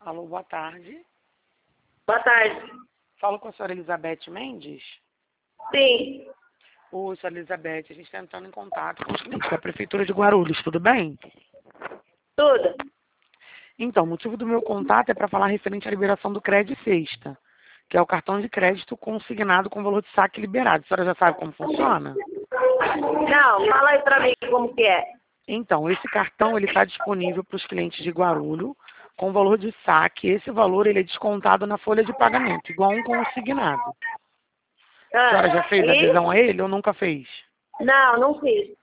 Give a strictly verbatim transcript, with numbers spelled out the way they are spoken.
Alô, boa tarde. Boa tarde. Falo com a senhora Elizabeth Mendes. Sim, Oi, senhora Elizabeth, a gente está entrando em contato com os clientes da Prefeitura de Guarulhos, tudo bem? tudo. Então, o motivo do meu contato é para falar referente à liberação do Crédito Sexta, que é o cartão de crédito consignado com valor de saque liberado. A senhora já sabe como funciona? Não, fala aí pra mim como que é. Então, esse cartão ele está disponível para os clientes de Guarulhos com valor de saque. Esse valor ele é descontado na folha de pagamento, igual um consignado. A Ah, senhora já fez e? adesão a ele ou nunca fez? Não, não fiz.